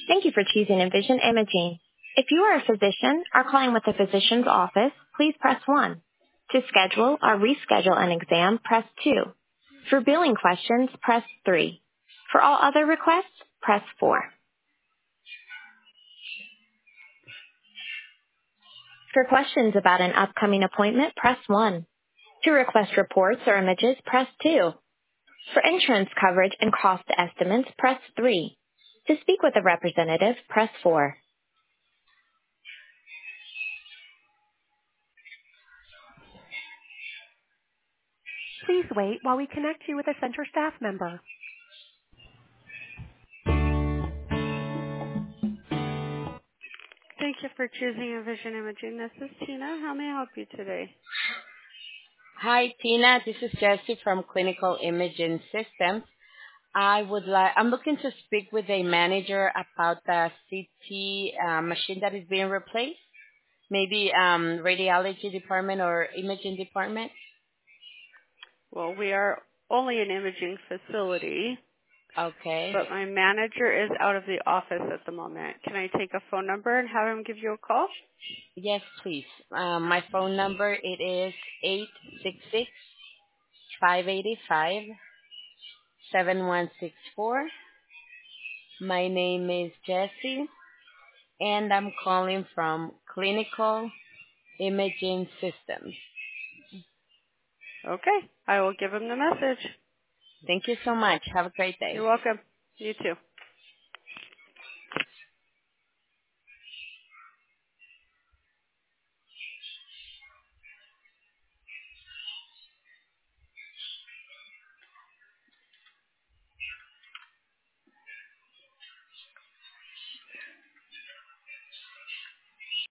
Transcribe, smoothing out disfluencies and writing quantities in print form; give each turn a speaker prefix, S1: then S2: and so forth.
S1: Thank you for choosing Envision Imaging. If you are a physician or calling with a physician's office, please press 1. To schedule or reschedule an exam, press 2. For billing questions, press 3. For all other requests, press 4. For questions about an upcoming appointment, press 1. To request reports or images, press 2. For insurance coverage and cost estimates, press 3. To speak with a representative, press 4.
S2: Please wait while we connect you with a center staff member. Thank you for choosing Envision Imaging. This is Tina. How may I help you today?
S3: Hi, Tina. This is Jessie from Clinical Imaging Systems. I'm looking to speak with a manager about the CT machine that is being replaced. Maybe radiology department or imaging department.
S2: Well, we are only an imaging facility,
S3: Okay.
S2: but my manager is out of the office at the moment. Can I take a phone number and have him give you a call?
S3: Yes, please. My phone number it is 866-585-7164. My name is Jessie, and I'm calling from Clinical Imaging Systems.
S2: Okay. I will give him the message.
S3: Thank you so much. Have a great day.
S2: You're welcome. You too.